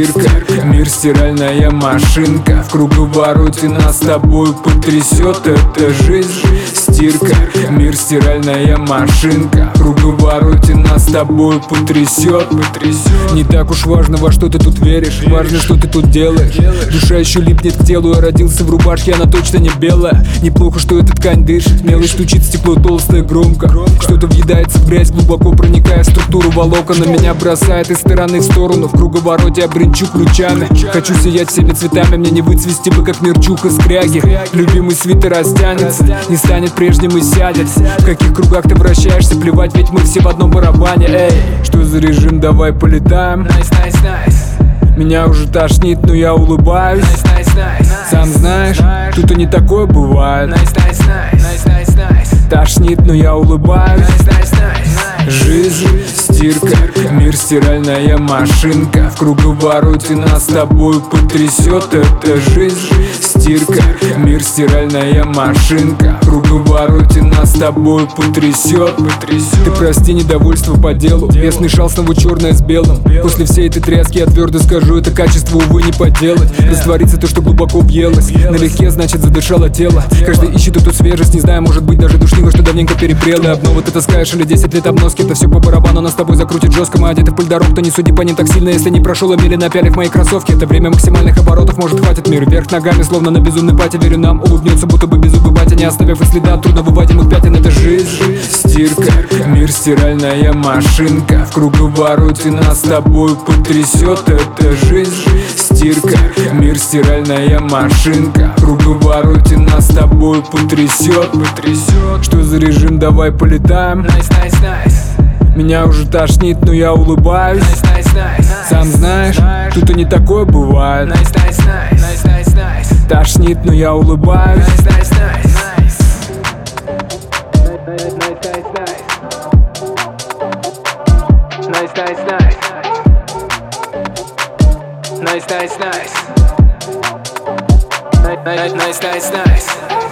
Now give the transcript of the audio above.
стирка. Мир стиральная машинка, в круговороте нас с тобой потрясет эта жизнь. Стирка, мир стиральная машинка, в круговороте нас с тобой потрясет. Не так уж важно, во что ты тут веришь, важно, что ты тут делаешь. Душа еще липнет к телу, я родился в рубашке, она точно не белая. Неплохо, что эта ткань дышит, мелочь стучит, стекло толстое громко. Что-то въедается в грязь, глубоко проникая в структуру волокон. На меня бросает из стороны в сторону, в круговороте обренчу ключами. Хочу сиять всеми цветами, мне не выцвести бы, как мерчуха скряги. Любимый свитер растянется, не станет прежним и сядет. В каких кругах ты вращаешься, плевать, ведь мы все в одном барабане. Эй, что за режим, давай полетаем. Меня уже тошнит, но я улыбаюсь. Сам знаешь, тут и не такое бывает. Тошнит, но я улыбаюсь. Жизнь, стирка, мир стиральная машинка, в круговороте нас с тобой потрясет эта жизнь. Стирка, мир стиральная машинка, в круговороте нас с тобой потрясет. Ты прости недовольство по делу, местный шал снова черное с белым. После всей этой тряски я твердо скажу, это качество, увы, не поделать. Растворится то, что глубоко въелось, налегке, значит, задышало тело. Каждый ищет эту свежесть, не знаю, может быть, даже душнило, что давненько перепрело. Обновы ты таскаешь или 10 лет обноски, это все по барабану, нас с тобой закрутит жестко. Мы одеты в пыль дорог, то не суди по ним так сильно, если не прошел, мили напялив мои кроссовки. Это время максимальных оборотов, может, хватит мир вверх ногами, словно на безумной пати. Верю, нам улыбнется, будто бы беззубый батя, не оставив и следа от трудно выводимых пятен. Это жизнь, стирка, мир стиральная машинка, в круговороте нас с тобой потрясет эта жизнь. Стирка, мир стиральная машинка, в круговороте нас с тобой потрясет. Что за режим, давай полетаем. Меня уже тошнит, но я улыбаюсь. Сам знаешь, тут и не такое бывает. Тошнит, но я улыбаюсь. Nice.